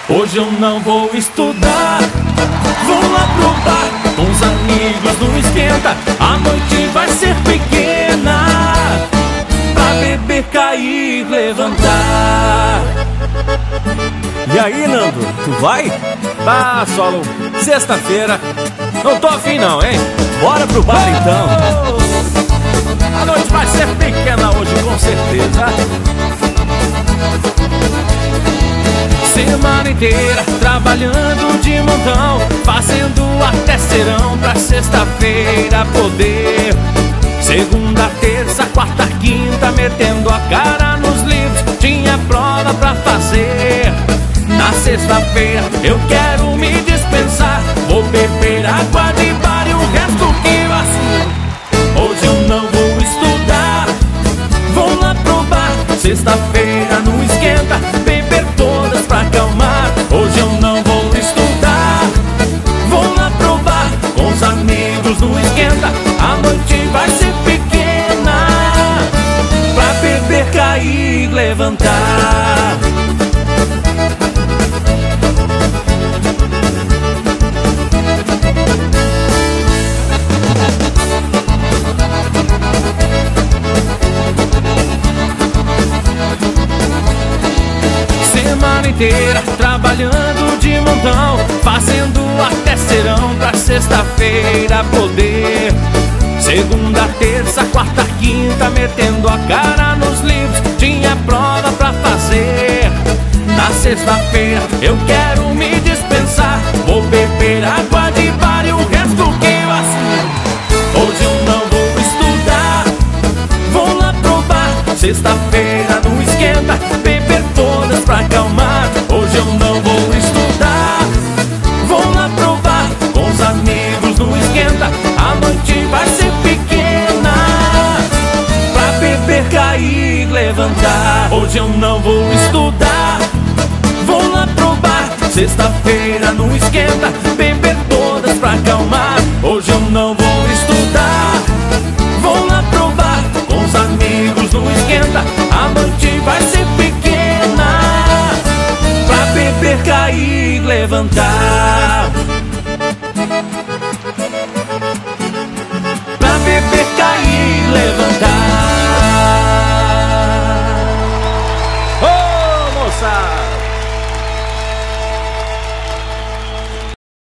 Hoje eu não vou estudar, vou lá pro bar com os amigos no esquenta. A noite vai ser pequena pra beber, cair, levantar. E aí, Nando, tu vai? Ah, Solo, Sexta-feira, não tô afim não, hein? Bora pro bar então. A noite vai ser pequena hoje, com certeza. Semana inteira trabalhando de montão, fazendo até serão pra sexta-feira poder. Segunda, terça, quarta, quinta, metendo a cara nos livros, tinha prova pra fazer. Na sexta-feira eu quero me dispensar, vou beber água de bar e o resto que vacilo. Hoje eu não vou estudar, vou lá pro bar. Sexta-feira não esquenta, beber todas pra acalmar. Hoje eu não vou estudar, vou lá pro bar com os amigos no esquenta. A noite vai ser pequena pra beber, cair, levantar. Semana inteira trabalhando de montão, fazendo até serão pra sexta-feira poder. Segunda, terça, quarta, quinta, metendo a cara nos livros, tinha prova pra fazer. Na sexta-feira eu quero me dispensar, vou beber água de bar e o resto que vacilo. Hoje eu não vou estudar, vou lá pro bar. Sexta-feira não esquenta, beber todas pra acalmar. Hoje eu não vou estudar, vou lá pro bar com os amigos no esquenta. A noite vai ser pequena pra beber, cair, levantar. Hoje eu não vou estudar, vou lá pro bar. Sexta-feira não esquenta, beber todas pra acalmar. Hoje eu não vou estudar, vou lá pro bar com os amigos no esquenta. A noite vai ser pequena pra beber, cair, levantar.